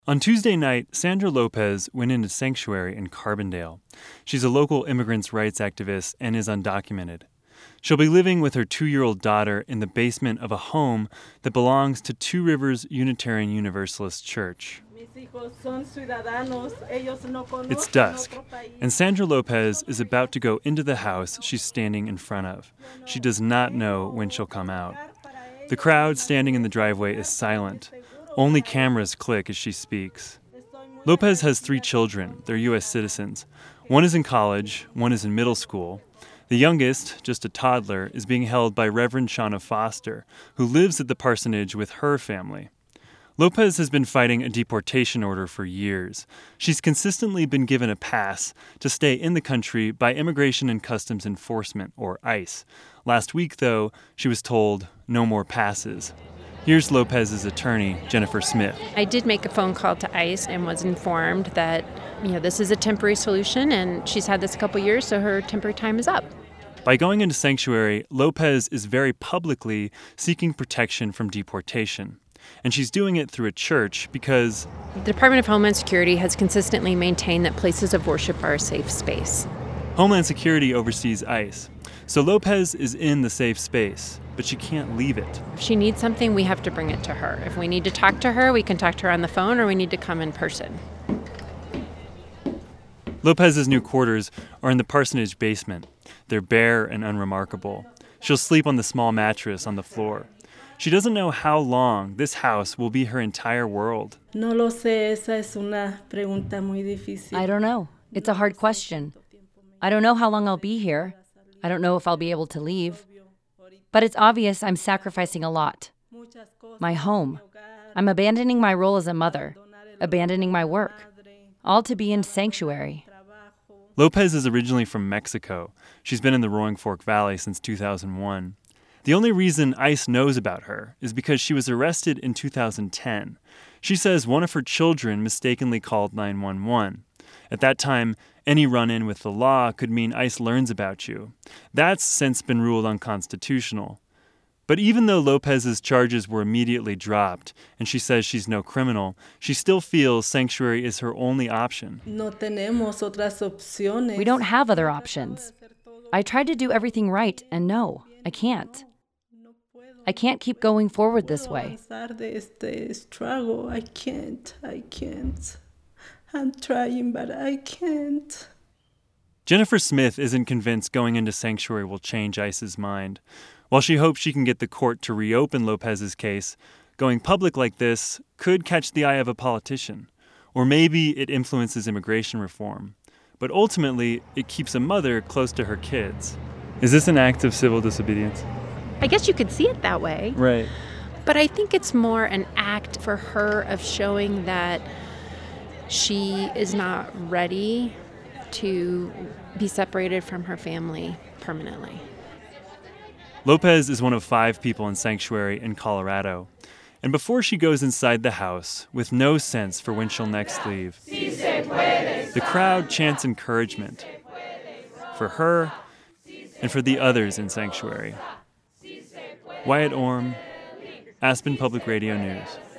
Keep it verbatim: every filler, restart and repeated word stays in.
On Tuesday night, Sandra Lopez went into Sanctuary in Carbondale. She's a local immigrants' rights activist and is undocumented. She'll be living with her two-year-old daughter in the basement of a home that belongs to Two Rivers Unitarian Universalist Church. It's dusk, and Sandra Lopez is about to go into the house she's standing in front of. She does not know when she'll come out. The crowd standing in the driveway is silent. Only cameras click as she speaks. Lopez has three children. They're U S citizens. One is in college, one is in middle school. The youngest, just a toddler, is being held by Reverend Shauna Foster, who lives at the parsonage with her family. Lopez has been fighting a deportation order for years. She's consistently been given a pass to stay in the country by Immigration and Customs Enforcement, or ICE. Last week, though, she was told no more passes. Here's Lopez's attorney, Jennifer Smith. I did make a phone call to ICE and was informed that, you know, this is a temporary solution and she's had this a couple years, so her temporary time is up. By going into Sanctuary, Lopez is very publicly seeking protection from deportation. And she's doing it through a church because the Department of Homeland Security has consistently maintained that places of worship are a safe space. Homeland Security oversees ICE. So Lopez is in the safe space, but she can't leave it. If she needs something, we have to bring it to her. If we need to talk to her, we can talk to her on the phone, or we need to come in person. Lopez's new quarters are in the parsonage basement. They're bare and unremarkable. She'll sleep on the small mattress on the floor. She doesn't know how long this house will be her entire world. No lo sé, esa es una pregunta muy difícil. I don't know. It's a hard question. I don't know how long I'll be here. I don't know if I'll be able to leave. But it's obvious I'm sacrificing a lot. My home. I'm abandoning my role as a mother, abandoning my work, all to be in Sanctuary. Lopez is originally from Mexico. She's been in the Roaring Fork Valley since two thousand one. The only reason ICE knows about her is because she was arrested in two thousand ten. She says one of her children mistakenly called nine one one. At that time, any run-in with the law could mean ICE learns about you. That's since been ruled unconstitutional. But even though Lopez's charges were immediately dropped, and she says she's no criminal, she still feels Sanctuary is her only option. No tenemos otras opciones. We don't have other options. I tried to do everything right, and no, I can't. I can't keep going forward this way. I can't, I can't. I'm trying, but I can't. Jennifer Smith isn't convinced going into Sanctuary will change ICE's mind. While she hopes she can get the court to reopen Lopez's case, going public like this could catch the eye of a politician. Or maybe it influences immigration reform. But ultimately, it keeps a mother close to her kids. Is this an act of civil disobedience? I guess you could see it that way. Right. But I think it's more an act for her of showing that she is not ready to be separated from her family permanently. Lopez is one of five people in Sanctuary in Colorado. And before she goes inside the house, with no sense for when she'll next leave, the crowd chants encouragement for her and for the others in Sanctuary. Wyatt Orm, Aspen Public Radio News.